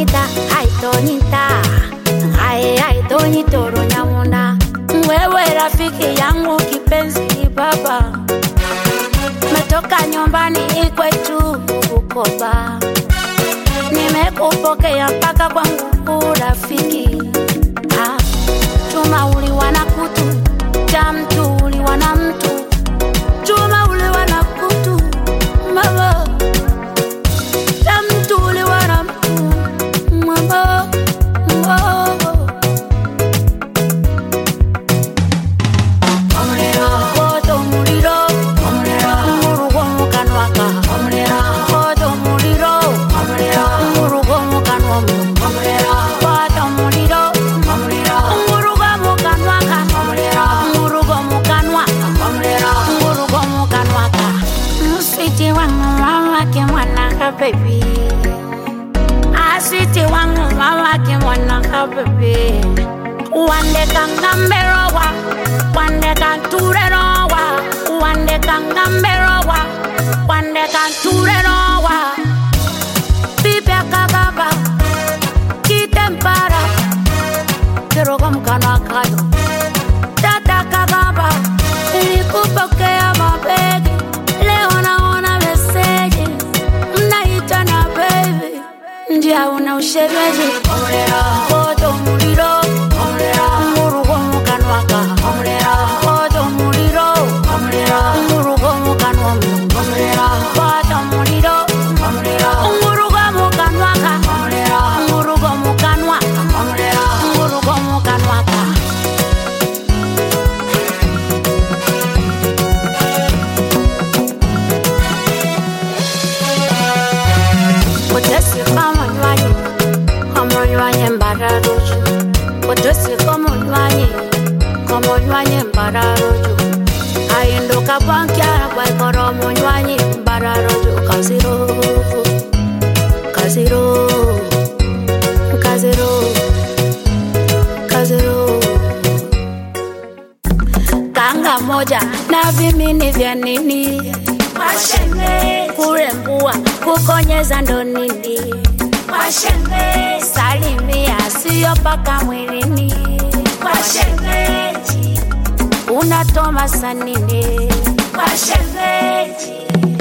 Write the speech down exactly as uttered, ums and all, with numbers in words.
Tonita, ai Tonita, ai ai Tonito Nyamuna. Wewe rafiki yangu kipenzi baba, metoka nyumbani kwetu Bukoba, nimekupokea mpaka kwangu rafiki. Ah, chuma uliwa na kutu, cha mtu uliwa na mtu, chuma uliwa na kutu mama, cha mtu uliwa na mtu mama, mama. Baby, I sweet wangu mama kimwana ka baby. Wande kangamberowa, wande kanturerowa, wande kangamberowa, wande kanturerowa. Pipe kagaba, kitempara, kero kamkana kayo. Tata kagaba, ilikupokea mabegi, leo naona meseji. Naitana baby, ndia una ushemeji. Omrera, kodo muliro. Omrera, murugo mukanwaka. Omrera, kodo muliro. Omrera, murugo mukanwa. Omrera, kodo muliro. Omrera, murugo mukanwaka. Omrera, murugo mukanwa. Omrera, murugo mukanwaka. Potesi kama nywanyi, kama nywanyi mbararoju. Potesi kama nywanyi, kama nywanyi mbararoju. Aindo kabankia kwa ikoro nywanyi mbararoju. Kaziro, kaziro, kaziro, kaziro. Kanga moja na vimini vya nini? Mashembe kurembua kukonyeza ndo nini? Mashembe salimia sio paka mwilini. Mashembe unatoma sanini? Mashembe